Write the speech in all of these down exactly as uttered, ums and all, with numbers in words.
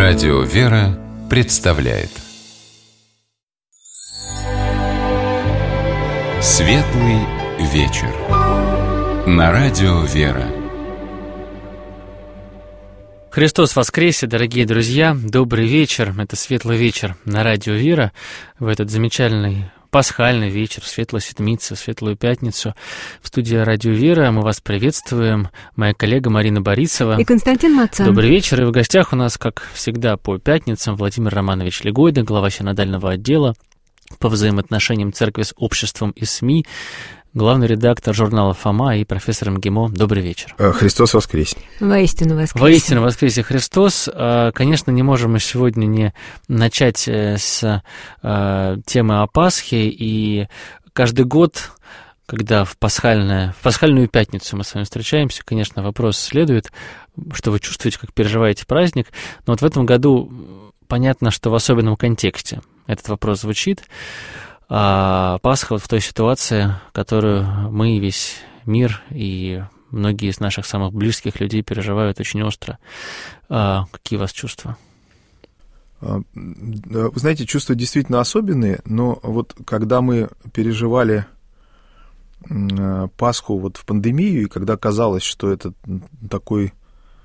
Радио «Вера» представляет Светлый вечер на Радио «Вера». Христос воскресе, дорогие друзья! Добрый вечер! Это «Светлый вечер» на Радио «Вера» в этот замечательный пасхальный вечер, Светлую Седмицу, Светлую Пятницу. В студии Радио «Вера» мы вас приветствуем. Моя коллега Марина Борисова. И Константин Мацан. Добрый вечер. И в гостях у нас, как всегда, по пятницам Владимир Романович Легойда, глава синодального отдела по взаимоотношениям церкви с обществом и СМИ, главный редактор журнала «Фома» и профессор МГИМО. Добрый вечер. Христос воскресе. Воистину воскресе. Воистину воскресе Христос. Конечно, не можем мы сегодня не начать с темы о Пасхе. И каждый год, когда в, пасхальное, в пасхальную пятницу мы с вами встречаемся, конечно, вопрос следует, что вы чувствуете, как переживаете праздник. Но вот в этом году понятно, что в особенном контексте этот вопрос звучит. А Пасха вот в той ситуации, которую мы, весь мир и многие из наших самых близких людей переживают очень остро. А какие у вас чувства? Вы знаете, чувства действительно особенные, но вот когда мы переживали Пасху вот в пандемию, и когда казалось, что это такой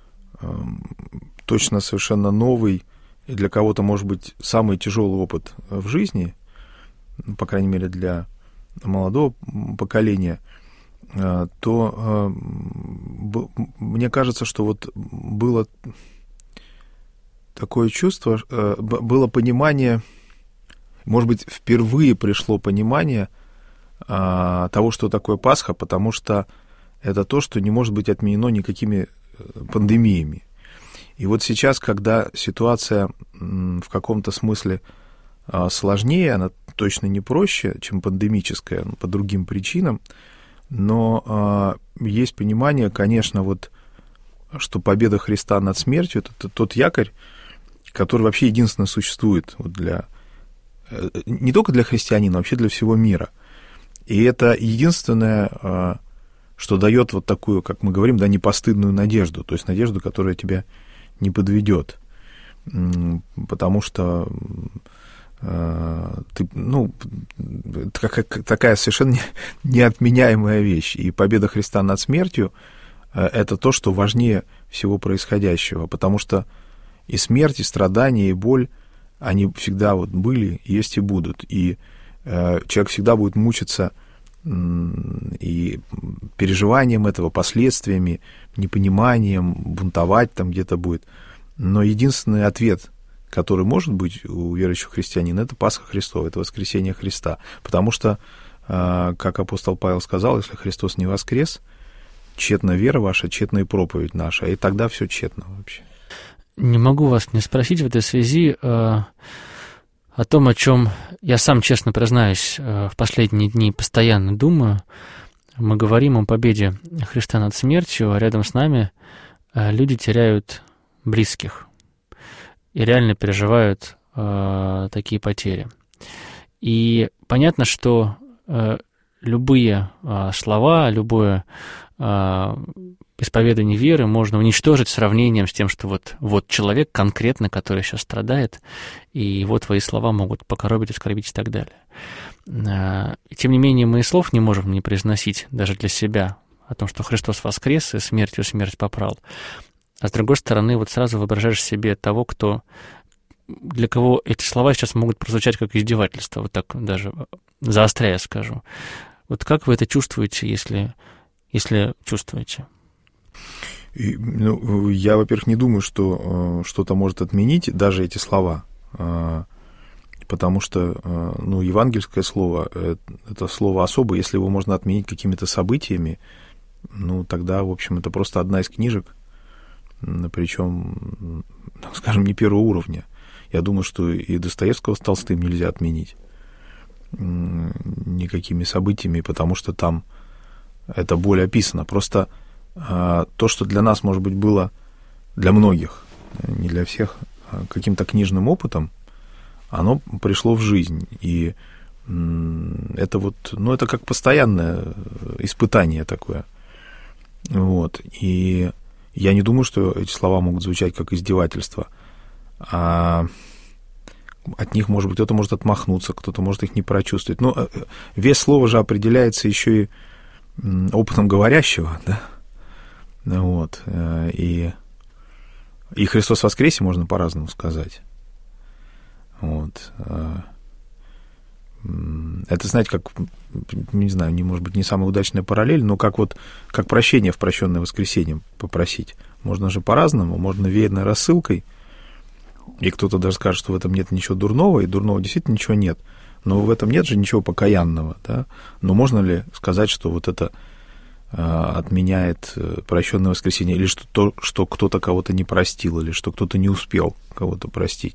точно совершенно новый и для кого-то, может быть, самый тяжелый опыт в жизни, по крайней мере, для молодого поколения, то мне кажется, что вот было такое чувство, было понимание, может быть, впервые пришло понимание того, что такое Пасха, потому что это то, что не может быть отменено никакими пандемиями. И вот сейчас, когда ситуация в каком-то смысле сложнее, она точно не проще, чем пандемическая, по другим причинам, но э, есть понимание, конечно, вот, что победа Христа над смертью — это тот якорь, который вообще единственно существует вот для, э, не только для христианина, а вообще для всего мира. И это единственное, э, что дает вот такую, как мы говорим, да, непостыдную надежду, то есть надежду, которая тебя не подведет, потому что Ты, ну, такая совершенно неотменяемая вещь. И победа Христа над смертью — это то, что важнее всего происходящего, потому что и смерть, и страдания, и боль, они всегда вот были, есть и будут. И человек всегда будет мучиться и переживанием этого, последствиями, непониманием, бунтовать там где-то будет. Но единственный ответ, который может быть у верующего христианина, это Пасха Христова, это воскресение Христа. Потому что, как апостол Павел сказал, если Христос не воскрес, тщетна вера ваша, тщетна и проповедь наша, и тогда все тщетно вообще. Не могу вас не спросить в этой связи э, о том, о чем я сам, честно признаюсь, э, в последние дни постоянно думаю. Мы говорим о победе Христа над смертью, а рядом с нами э, люди теряют близких и реально переживают э, такие потери. И понятно, что э, любые э, слова, любое э, исповедание веры можно уничтожить сравнением с тем, что вот, вот человек конкретно, который сейчас страдает, и его твои слова могут покоробить, оскорбить и так далее. Э, и тем не менее, мы и слов не можем не произносить даже для себя о том, что Христос воскрес и смертью смерть попрал. А с другой стороны, вот сразу воображаешь себе того, кто, для кого эти слова сейчас могут прозвучать как издевательство, вот так даже заостряя скажу. Вот как вы это чувствуете, если, если чувствуете? И, ну, я, во-первых, не думаю, что э, что-то может отменить даже эти слова, э, потому что э, ну, евангельское слово э, — это слово особое. Если его можно отменить какими-то событиями, ну, тогда, в общем, это просто одна из книжек, причем, скажем, не первого уровня. Я думаю, что и Достоевского с Толстым нельзя отменить никакими событиями, потому что там это более описано. Просто то, что для нас, может быть, было для многих, не для всех, каким-то книжным опытом, оно пришло в жизнь. И это вот, ну, это как постоянное испытание такое. Вот. И я не думаю, что эти слова могут звучать как издевательство. а от них, может быть, кто-то может отмахнуться, кто-то может их не прочувствовать. Но вес слова же определяется еще и опытом говорящего, да? Вот. И, и Христос воскресе можно по-разному сказать. Вот. Это, знаете, как, не знаю, не, может быть, не самая удачная параллель, но как вот, как прощение в прощенное воскресенье попросить. Можно же по-разному, можно веерной рассылкой, и кто-то даже скажет, что в этом нет ничего дурного, и дурного действительно ничего нет. Но в этом нет же ничего покаянного, да? Но можно ли сказать, что вот это а, отменяет прощенное воскресенье, или что, то, что кто-то кого-то не простил, или что кто-то не успел кого-то простить?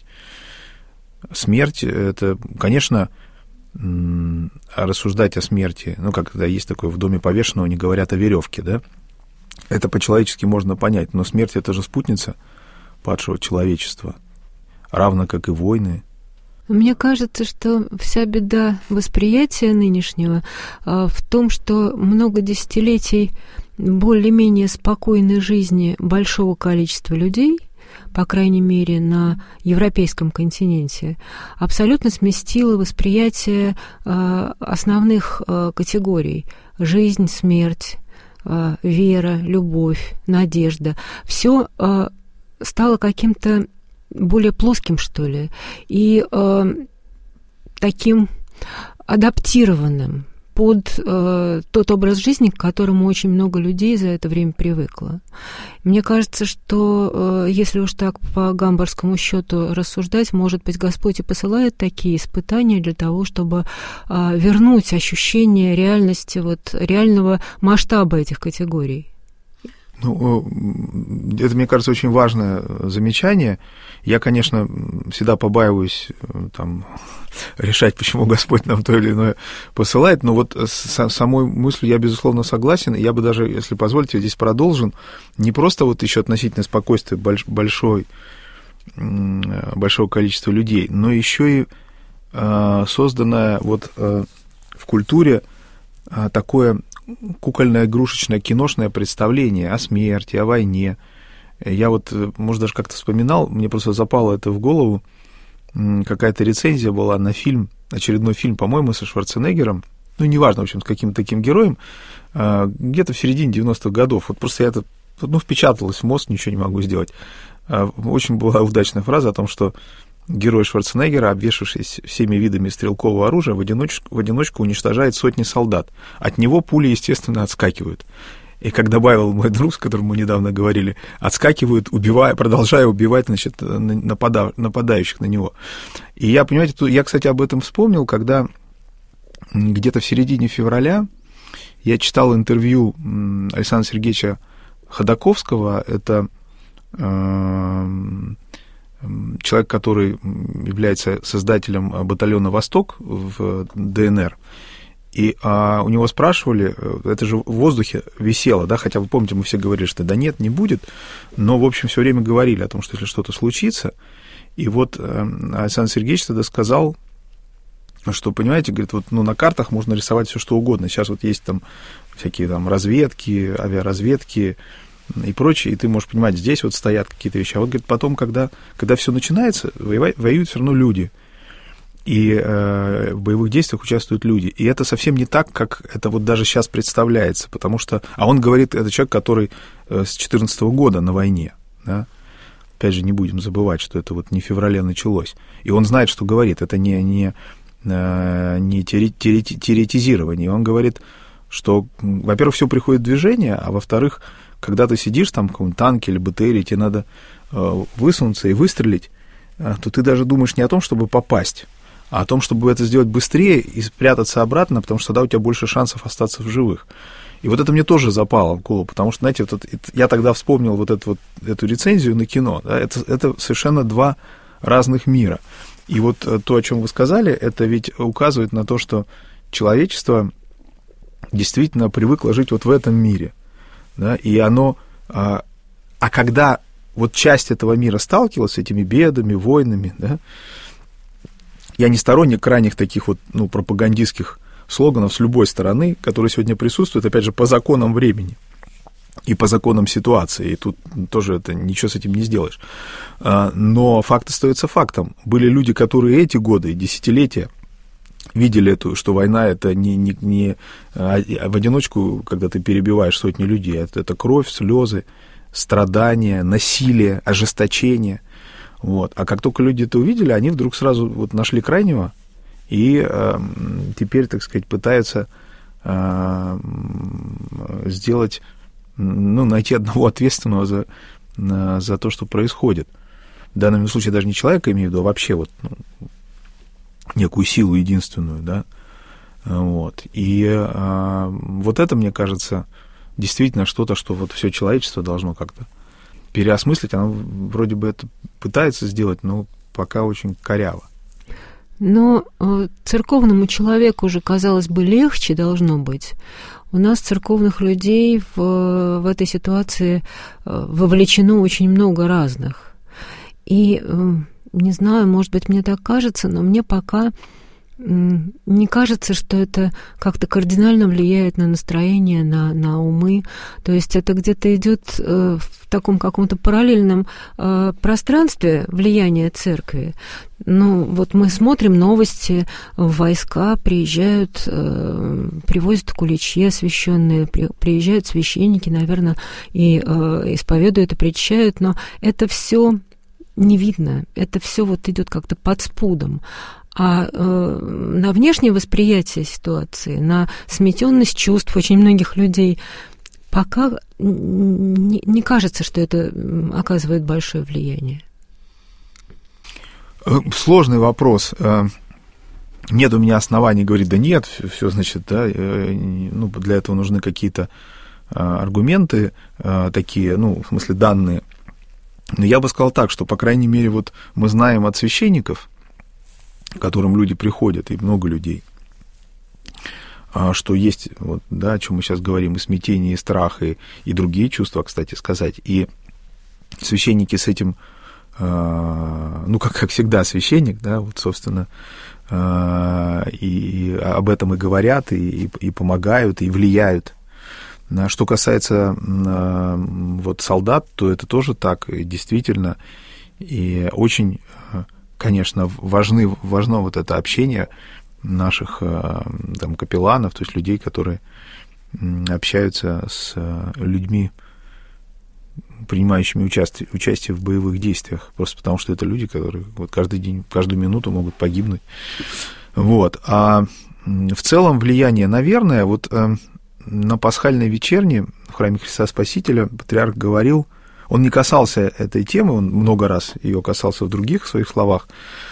Смерть, это, конечно, рассуждать о смерти, ну, как когда есть такое, в доме повешенного не говорят о веревке, да? Это по-человечески можно понять, но смерть — это же спутница падшего человечества, равно как и войны. Мне кажется, что вся беда восприятия нынешнего в том, что много десятилетий более-менее спокойной жизни большого количества людей, по крайней мере, на европейском континенте, абсолютно сместило восприятие основных категорий: жизнь, смерть, вера, любовь, надежда. Все стало каким-то более плоским, что ли, и э, таким адаптированным под э, тот образ жизни, к которому очень много людей за это время привыкло. Мне кажется, что э, если уж так по гамбургскому счету рассуждать, может быть, Господь и посылает такие испытания для того, чтобы э, вернуть ощущение реальности, вот, реального масштаба этих категорий. Ну, это, мне кажется, очень важное замечание. Я, конечно, всегда побаиваюсь там, решать, почему Господь нам то или иное посылает, но вот с самой мыслью я, безусловно, согласен. Я бы даже, если позволите, здесь продолжен. Не просто вот еще относительно спокойствия большой, большого количества людей, но еще и созданное вот в культуре такое кукольное, игрушечное, киношное представление о смерти, о войне. Я вот, может, даже как-то вспоминал, мне просто запало это в голову, какая-то рецензия была на фильм, очередной фильм, по-моему, со Шварценеггером, ну, неважно, в общем, с каким-то таким героем, где-то в середине девяностых годов. Вот просто я это, ну, впечаталось в мозг, ничего не могу сделать. Очень была удачная фраза о том, что герой Шварценеггера, обвешавшись всеми видами стрелкового оружия, в одиночку, в одиночку уничтожает сотни солдат. От него пули, естественно, отскакивают. И как добавил мой друг, с которым мы недавно говорили, отскакивают, убивая, продолжая убивать, значит, напада, нападающих на него. И я, понимаете, я, кстати, об этом вспомнил, когда где-то в середине февраля я читал интервью Александра Сергеевича Ходаковского, это человек, который является создателем батальона «Восток» в ДНР, и а, у него спрашивали, это же в воздухе висело, да, хотя вы помните, мы все говорили, что да нет, не будет, но, в общем, все время говорили о том, что если что-то случится, и вот Александр Сергеевич тогда сказал, что, понимаете, говорит, вот, ну, на картах можно рисовать все что угодно, сейчас вот есть там всякие там разведки, авиаразведки, и прочее, и ты можешь понимать, здесь вот стоят какие-то вещи. А вот, говорит, потом, когда, когда все начинается, воевать, воюют все равно люди. И э, в боевых действиях участвуют люди. И это совсем не так, как это вот даже сейчас представляется. Потому что... А он говорит, это человек, который с две тысячи четырнадцатого года на войне. Да? Опять же, не будем забывать, что это вот не в феврале началось. И он знает, что говорит. Это не, не, не теоретизирование. И он говорит, что, во-первых, все приходит в движение, а во-вторых, когда ты сидишь там в каком-нибудь танке или БТРе, тебе надо э, высунуться и выстрелить, э, то ты даже думаешь не о том, чтобы попасть, а о том, чтобы это сделать быстрее и спрятаться обратно, потому что тогда у тебя больше шансов остаться в живых. И вот это мне тоже запало в голову, потому что, знаете, вот это, я тогда вспомнил вот эту, вот эту рецензию на кино. Да, это, это совершенно два разных мира. И вот то, о чем вы сказали, это ведь указывает на то, что человечество действительно привыкло жить вот в этом мире. Да, и оно, а, а когда вот часть этого мира сталкивалась с этими бедами, войнами, да, я не сторонник крайних таких вот, ну, пропагандистских слоганов с любой стороны, которые сегодня присутствуют, опять же, по законам времени. и по законам ситуации, и тут тоже это, ничего с этим не сделаешь. Но факт остается фактом. Были люди, которые эти годы и десятилетия видели эту, что война — это не, не, не в одиночку, когда ты перебиваешь сотни людей, это, это кровь, слезы, страдания, насилие, ожесточение. Вот. А как только люди это увидели, они вдруг сразу вот нашли крайнего и э, теперь, так сказать, пытаются э, сделать, ну, найти одного ответственного за, за то, что происходит. В данном случае даже не человека, имею в виду, а вообще вот, ну, некую силу единственную, да. Вот. И э, вот это, мне кажется, действительно что-то, что вот все человечество должно как-то переосмыслить. Оно вроде бы это пытается сделать, но пока очень коряво. Но э, церковному человеку уже, казалось бы, легче должно быть. У нас церковных людей в, в этой ситуации э, вовлечено очень много разных. И, э, не знаю, может быть, мне так кажется, но мне пока не кажется, что это как-то кардинально влияет на настроение, на, на умы. То есть это где-то идет э, в таком каком-то параллельном э, пространстве влияния церкви. Ну, вот мы смотрим новости, войска приезжают, э, привозят куличи освященные, при, приезжают священники, наверное, и э, исповедуют и причащают, но это все не видно, это все вот идет как-то под спудом. А э, на внешнее восприятие ситуации, на сметенность чувств очень многих людей пока не, не кажется, что это оказывает большое влияние. Сложный вопрос. Нет у меня оснований говорить, да нет, все, значит, да, ну, для этого нужны какие-то аргументы такие, ну, в смысле данные. Но я бы сказал так, что, по крайней мере, вот мы знаем от священников, к которым люди приходят, и много людей, что есть, вот, да, о чем мы сейчас говорим, и смятение, и страх, и, и другие чувства, кстати сказать. И священники с этим, ну, как, как всегда, священник, да, вот, собственно, и об этом и говорят, и, и, и помогают, и влияют. Что касается вот солдат, то это тоже так, и действительно, и очень, конечно, важны, важно вот это общение наших там капелланов, то есть людей, которые общаются с людьми, принимающими участие, участие в боевых действиях, просто потому что это люди, которые вот каждый день, каждую минуту могут погибнуть. Вот. А в целом влияние, наверное, вот на пасхальной вечерне в храме Христа Спасителя патриарх говорил, он не касался этой темы, он много раз ее касался в других своих словах,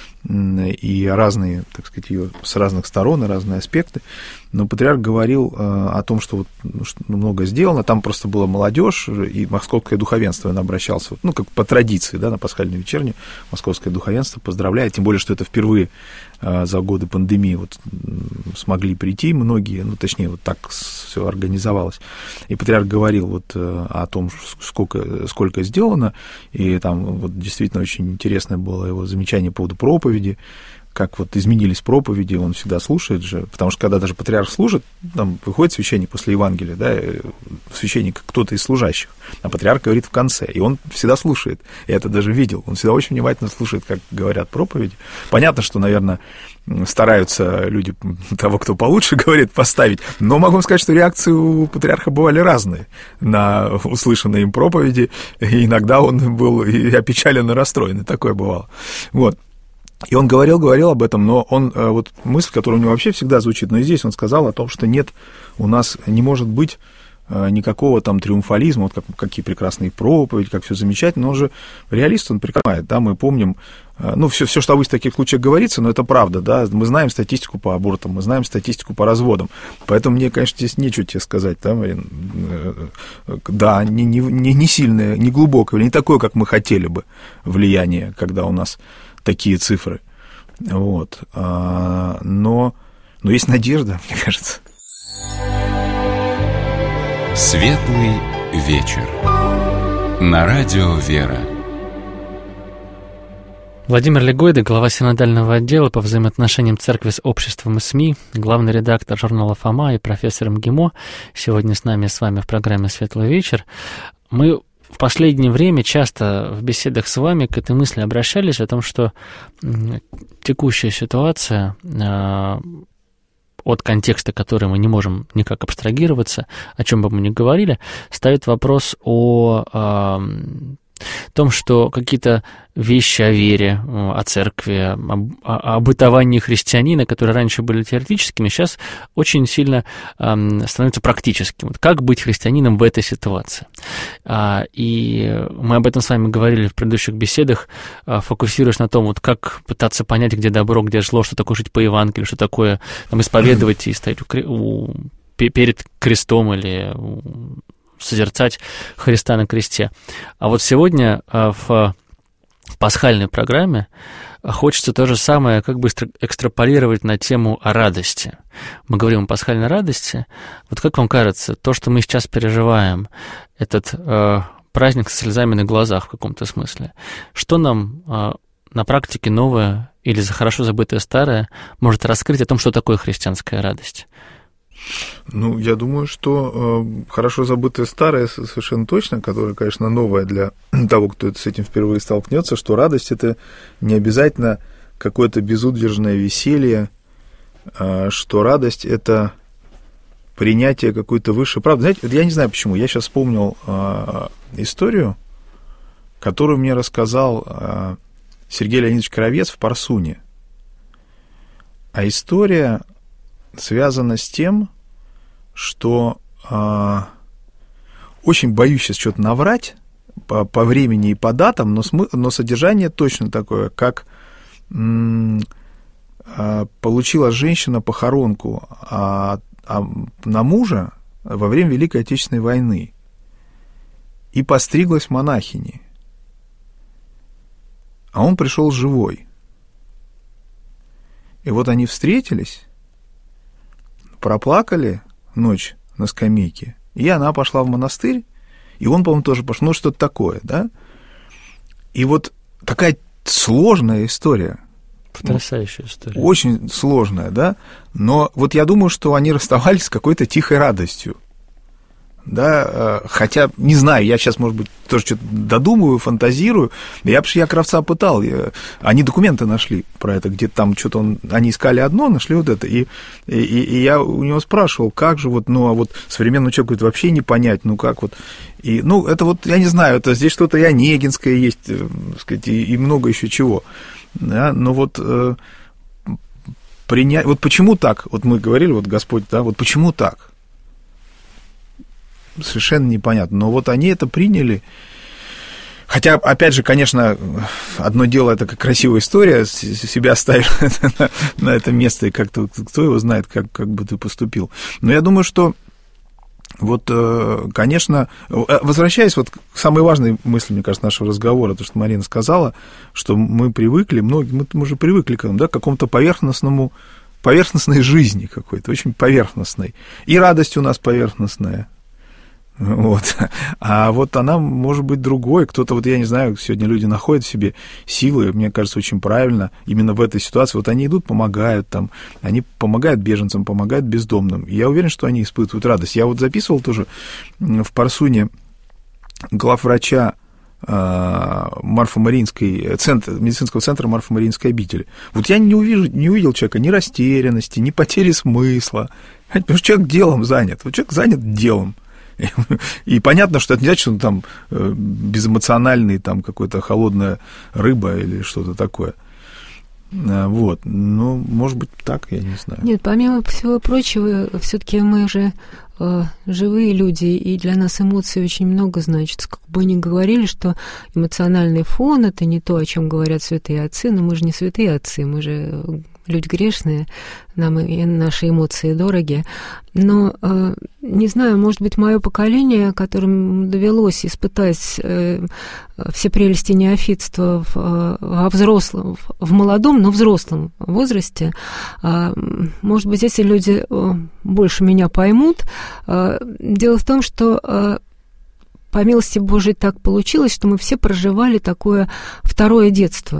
и разные, так сказать, ее с разных сторон, и разные аспекты, но патриарх говорил о том, что, вот, что много сделано, там просто была молодежь и московское духовенство, он обращался, ну, как по традиции, да, на пасхальной вечерне московское духовенство поздравляет, тем более, что это впервые за годы пандемии вот смогли прийти многие, ну, точнее, вот так все организовалось. И патриарх говорил вот о том, сколько, сколько сделано, и там вот действительно очень интересное было его замечание по поводу проповеди, как вот изменились проповеди, он всегда слушает же, потому что когда даже патриарх служит, там выходит священник после Евангелия, да, священник кто-то из служащих, а патриарх говорит в конце, и он всегда слушает, я это даже видел, он всегда очень внимательно слушает, как говорят проповеди. Понятно, что, наверное, стараются люди того, кто получше говорит, поставить, но могу вам сказать, что реакции у патриарха бывали разные на услышанные им проповеди, и иногда он был и опечален, и расстроен, и такое бывало. Вот. И он говорил, говорил об этом, но он, вот мысль, которая у него вообще всегда звучит, но и здесь он сказал о том, что нет, у нас не может быть никакого там триумфализма, вот как, какие прекрасные проповеди, как все замечательно, но он же реалист, он прекрасный, да, мы помним, ну, все, все, что обычно в таких случаях говорится, но это правда, да, мы знаем статистику по абортам, мы знаем статистику по разводам, поэтому мне, конечно, здесь нечего тебе сказать, да, Марин, да, не, не, не сильное, не глубокое, не такое, как мы хотели бы, влияние, когда у нас такие цифры, вот, а, но, но есть надежда, мне кажется. Светлый вечер. На радио «Вера». Владимир Легойда, глава синодального отдела по взаимоотношениям церкви с обществом и СМИ, главный редактор журнала «Фома» и профессор МГИМО, сегодня с нами с вами в программе «Светлый вечер». Мы в последнее время часто в беседах с вами к этой мысли обращались о том, что текущая ситуация, от контекста, который мы не можем никак абстрагироваться, о чем бы мы ни говорили, ставит вопрос о о том, что какие-то вещи о вере, о церкви, о, о бытовании христианина, которые раньше были теоретическими, сейчас очень сильно э, становятся практическими. Вот как быть христианином в этой ситуации? А, и мы об этом с вами говорили в предыдущих беседах, а, фокусируясь на том, вот как пытаться понять, где добро, где зло, что такое жить по Евангелию, что такое там, исповедовать и стоять у, у, перед крестом или созерцать Христа на кресте. А вот сегодня в пасхальной программе хочется то же самое как бы экстраполировать на тему о радости. Мы говорим о пасхальной радости. Вот как вам кажется, то, что мы сейчас переживаем, этот э, праздник со слезами на глазах в каком-то смысле, что нам э, на практике новое или за хорошо забытое старое может раскрыть о том, что такое христианская радость? Ну, я думаю, что э, хорошо забытое старое совершенно точно, которое, конечно, новое для того, кто с этим впервые столкнется, что радость — это не обязательно какое-то безудержное веселье, э, что радость — это принятие какой-то высшей правды. Знаете, я не знаю почему, я сейчас вспомнил э, историю, которую мне рассказал э, Сергей Леонидович Кровец в Парсуне. А история связано с тем, что э, очень боюсь сейчас что-то наврать по, по времени и по датам, но, смы, но содержание точно такое, как м, э, получила женщина похоронку а, а, на мужа во время Великой Отечественной войны и постриглась монахиней, а он пришел живой. И вот они встретились, проплакали ночь на скамейке, и она пошла в монастырь, и он, по-моему, тоже пошел, ну, что-то такое, да? И вот такая сложная история. Потрясающая история. Очень сложная, да? Но вот я думаю, что они расставались с какой-то тихой радостью. Да, хотя, не знаю, я сейчас, может быть, тоже что-то додумываю, фантазирую. Я, я Кравца пытал, я, они документы нашли про это, где-то там что-то он, они искали одно, нашли вот это, и, и, и я у него спрашивал, как же вот, ну, а вот современному человеку это вообще не понять, ну, как вот, и, ну, это вот, я не знаю, это здесь что-то и онегинское есть, так сказать, и, и много еще чего, да, но вот э, принять, вот почему так, вот мы говорили, вот Господь, да, вот почему так? Совершенно непонятно. Но вот они это приняли. Хотя, опять же, конечно, одно дело, это как красивая история, себя ставишь на, на это место, и как-то, кто его знает, как, как бы ты поступил. Но я думаю, что вот, конечно, возвращаясь вот к самой важной мысли, мне кажется, нашего разговора, то, что Марина сказала, что мы привыкли, многие, мы, мы уже привыкли к, да, к какому-то поверхностному, поверхностной жизни какой-то, очень поверхностной. И радость у нас поверхностная. Вот. А вот она может быть другой. Кто-то, вот я не знаю, сегодня люди находят в себе силы, мне кажется, очень правильно именно в этой ситуации. Вот они идут, помогают там, они помогают беженцам, помогают бездомным. И я уверен, что они испытывают радость. Я вот записывал тоже в Парсуне главврача Марфо-Мариинской, центр, медицинского центра Марфо-Мариинской обители. Вот я не, увижу, не увидел человека ни растерянности, ни потери смысла. Потому что человек делом занят. Вот человек занят делом. И понятно, что это не значит, что он там безэмоциональный, там какая-то холодная рыба или что-то такое. Вот. Ну, может быть, так, я не знаю. Нет, помимо всего прочего, все-таки мы же э, живые люди, и для нас эмоции очень много значат. Как бы ни говорили, что эмоциональный фон — это не то, о чем говорят святые отцы, но мы же не святые отцы, мы же люди грешные, нам и наши эмоции дороги. Но, э, не знаю, может быть, мое поколение, которому довелось испытать э, все прелести неофитства в, э, во взрослом, в молодом, но взрослом возрасте, э, может быть, эти люди э, больше меня поймут. Э, дело в том, что э, по милости Божией так получилось, что мы все проживали такое второе детство.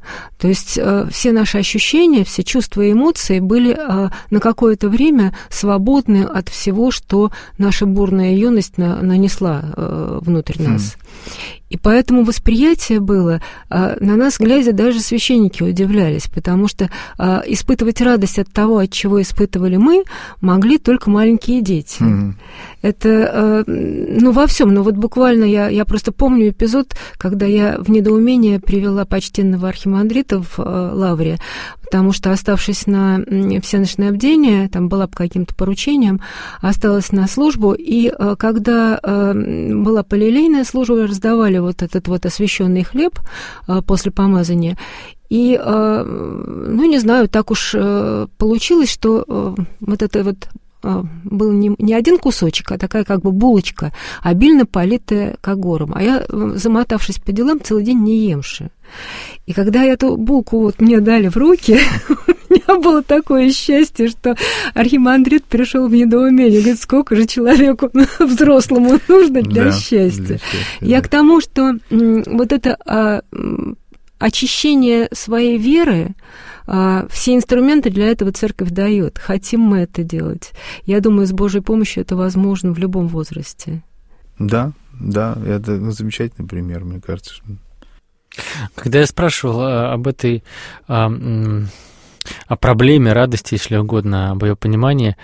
То есть э, все наши ощущения, все чувства и эмоции были э, на какое-то время свободны от всего, что наша бурная юность на, нанесла э, внутрь нас. И поэтому восприятие было, э, на нас глядя, даже священники удивлялись, потому что э, испытывать радость от того, от чего испытывали мы, могли только маленькие дети. Mm-hmm. Это, э, ну, во всем. Но вот буквально я, я просто помню эпизод, когда я в недоумение привела почтенного архимандрита в э, Лавре, потому что, оставшись на всеночное бдение, там была по каким-то поручениям, осталась на службу, и э, когда э, была полилейная служба, раздавали вот этот вот освященный хлеб э, после помазания, и, э, ну, не знаю, так уж э, получилось, что э, вот это вот был не, не один кусочек, а такая как бы булочка, обильно политая когором. А я, замотавшись по делам, целый день не емши. И когда эту булку вот мне дали в руки, у меня было такое счастье, что архимандрит пришел в недоумение. Говорит, сколько же человеку взрослому нужно для да, счастья. Для счастья я да. к тому, что вот это а, очищение своей веры, все инструменты для этого церковь дает. Хотим мы это делать. Я думаю, с Божьей помощью это возможно в любом возрасте. Да, да, это замечательный пример, мне кажется. Когда я спрашивал об этой, о, о проблеме радости, если угодно, об ее понимании,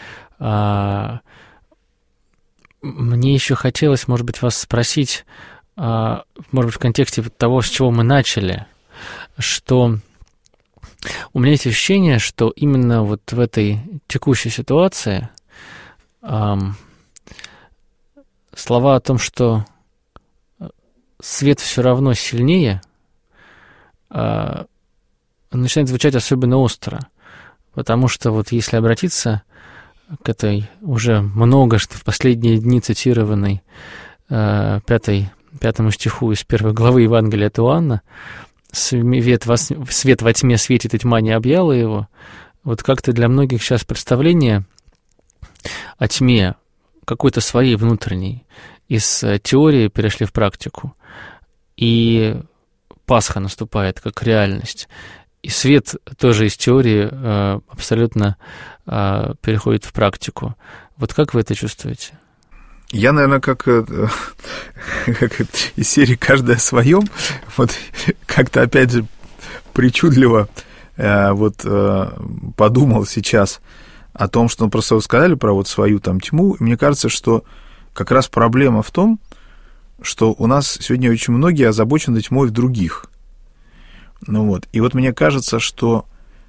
мне еще хотелось, может быть, вас спросить, может быть, в контексте того, с чего мы начали, что у меня есть ощущение, что именно вот в этой текущей ситуации эм, слова о том, что свет все равно сильнее, э, начинают звучать особенно остро. Потому что вот если обратиться к этой уже многожды в последние дни цитированной э, пятой, пятому стиху из первой главы Евангелия от Иоанна, Свет во, свет во тьме светит, и тьма не объяла его. Вот как-то для многих сейчас представление о тьме какой-то своей внутренней из теории перешли в практику. И Пасха наступает как реальность. И свет тоже из теории э, абсолютно э, переходит в практику. Вот как вы это чувствуете? Я, наверное, как, как из серии «Каждый о своем», вот как-то, опять же, причудливо вот подумал сейчас о том, что, ну, просто вы сказали про вот свою там тьму, и мне кажется, что как раз проблема в том, что у нас сегодня очень многие озабочены тьмой в других. Ну вот, и вот мне кажется, что,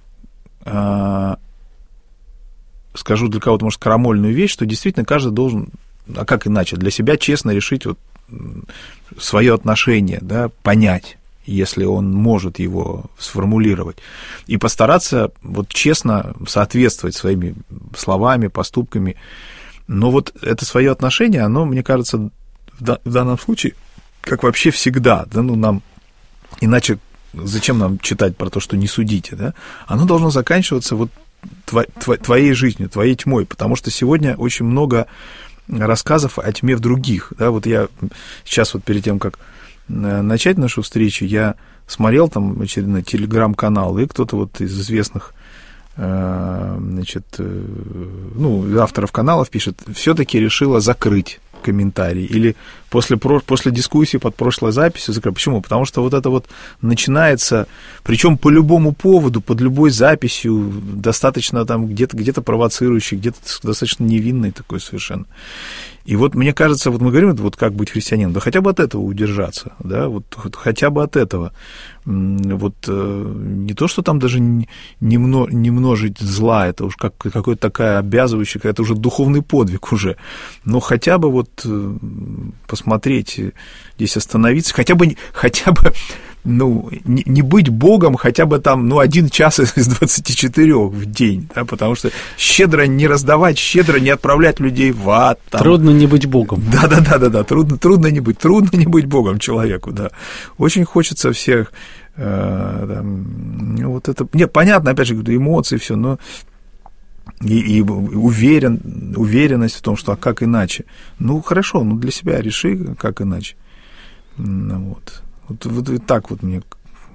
скажу для кого-то, может, крамольную вещь, что действительно каждый должен... А как иначе? Для себя честно решить вот свое отношение, да, понять, если он может его сформулировать, и постараться вот честно соответствовать своими словами, поступками. Но вот это свое отношение, оно, мне кажется, в данном случае, как вообще всегда, да, ну, нам, иначе зачем нам читать про то, что не судите, да, оно должно заканчиваться вот твоей жизнью, твоей тьмой, потому что сегодня очень много рассказов о тьме в других. Да, вот я сейчас вот перед тем, как начать нашу встречу, я смотрел там очередной телеграм-канал, и кто-то вот из известных значит, ну, авторов каналов пишет, все-таки решила закрыть комментарий, или после, после дискуссии под прошлой записью закрыть. Почему? Потому что вот это вот начинается, причем по любому поводу, под любой записью, достаточно там где-то, где-то провоцирующий, где-то достаточно невинный такой совершенно. И вот мне кажется, вот мы говорим, вот как быть христианином, да хотя бы от этого удержаться, да, вот хотя бы от этого. Вот не то, что там даже не, мно, не множить зла, это уж как, какой-то такая обязывающая, это уже духовный подвиг уже, но хотя бы вот посмотреть, здесь остановиться, хотя бы, хотя бы ну, не, не быть Богом хотя бы там, ну, один час из двадцати четырёх в день, да, потому что щедро не раздавать, щедро не отправлять людей в ад. Там. Трудно не быть Богом. Да-да-да, трудно, трудно не быть, трудно не быть Богом человеку, да. Очень хочется всех, э, там, ну, вот это, нет, понятно, опять же, эмоции, все, но и, и уверен, уверенность в том, что а как иначе. Ну, хорошо, ну, для себя реши, как иначе. Ну, вот. Вот, вот так вот мне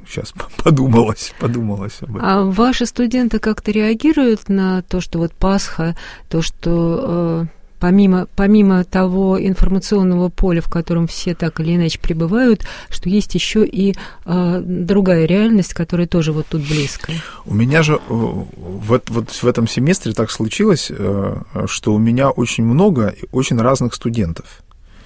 сейчас подумалось, подумалось об этом. А ваши студенты как-то реагируют на то, что вот Пасха, то, что... Помимо, помимо того информационного поля, в котором все так или иначе пребывают, что есть еще и э, другая реальность, которая тоже вот тут близкая. У меня же вот, вот в этом семестре так случилось, что у меня очень много очень разных студентов.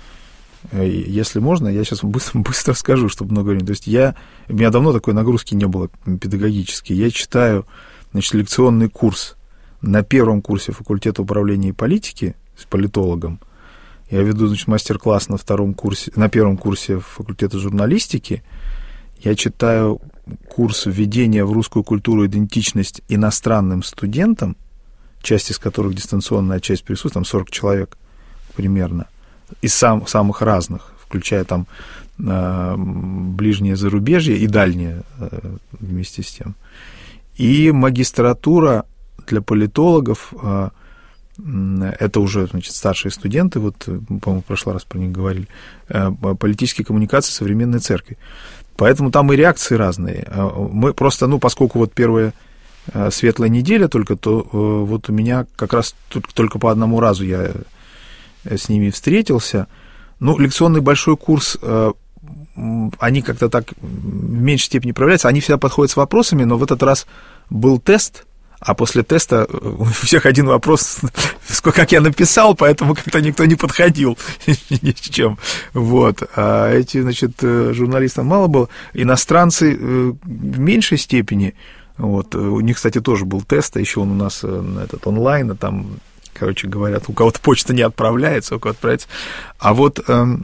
Если можно, я сейчас быстро, быстро скажу, чтобы много времени. То есть я, у меня давно такой нагрузки не было педагогической. Я читаю, значит, лекционный курс на первом курсе факультета управления и политики с политологом. Я веду, значит, мастер-класс на втором курсе, на первом курсе факультета журналистики. Я читаю курс введения в русскую культуру и идентичность иностранным студентам, часть из которых дистанционная, часть присутствует, там сорок человек примерно, из сам, самых разных, включая там э, ближнее зарубежье и дальнее э, вместе с тем. И магистратура для политологов э, это уже, значит, старшие студенты, вот, по-моему, в прошлый раз про них говорили, политические коммуникации современной церкви. Поэтому там и реакции разные. Мы просто, ну, поскольку вот первая светлая неделя только, то вот у меня как раз только по одному разу я с ними встретился. Ну, лекционный большой курс, они как-то так в меньшей степени проявляются, они всегда подходят с вопросами, но в этот раз был тест, а после теста у всех один вопрос, как я написал, поэтому как-то никто не подходил ни с чем. Вот. А эти, значит, журналистам мало было. Иностранцы в меньшей степени. Вот. У них, кстати, тоже был тест, а еще он у нас этот, онлайн, а там, короче, говорят, у кого-то почта не отправляется, у кого-то отправляется. А вот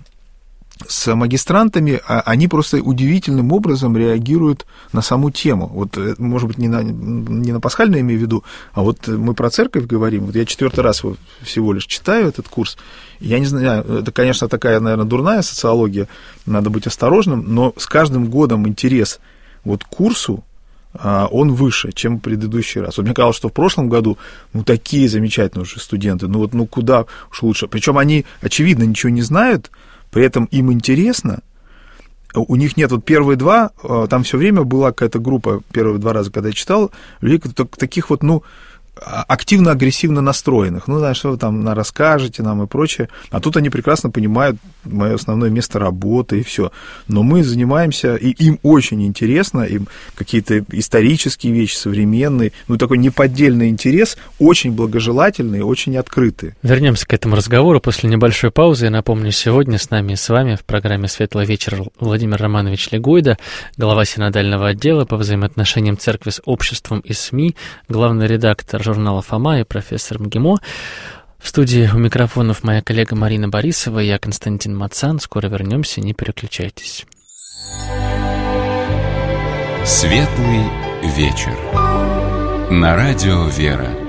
с магистрантами они просто удивительным образом реагируют на саму тему. Вот, может быть, не на, не на пасхальное имею в виду, а вот мы про церковь говорим. Вот я четвертый раз всего лишь читаю этот курс. Я не знаю, это, конечно, такая, наверное, дурная социология, надо быть осторожным, но с каждым годом интерес вот к курсу, он выше, чем в предыдущий раз. Вот мне казалось, что в прошлом году, ну, такие замечательные уже студенты, ну, вот, ну, куда уж лучше. Причем они, очевидно, ничего не знают, при этом им интересно, у них нет, вот первые два, там все время была какая-то группа, первые два раза, когда я читал, людей таких вот, ну, активно-агрессивно настроенных. Ну, знаешь, что вы там расскажете нам и прочее. А тут они прекрасно понимают мое основное место работы и все. Но мы занимаемся, и им очень интересно, им какие-то исторические вещи, современные, ну, такой неподдельный интерес, очень благожелательный, очень открытый. Вернемся к этому разговору после небольшой паузы. Я напомню, сегодня с нами и с вами в программе «Светлый вечер» Владимир Романович Легойда, глава синодального отдела по взаимоотношениям церкви с обществом и СМИ, главный редактор журнала «Фома» и профессор МГИМО. В студии у микрофонов моя коллега Марина Борисова и я, Константин Мацан. Скоро вернемся, не переключайтесь. Светлый вечер. На радио «Вера».